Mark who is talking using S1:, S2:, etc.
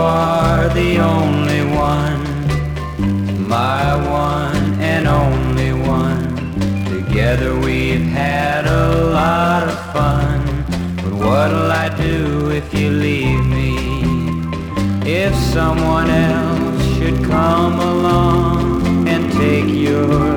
S1: are the only one, my one and only one. Together we've had a lot of fun, but what'll I do if you leave me? If someone else should come along and take your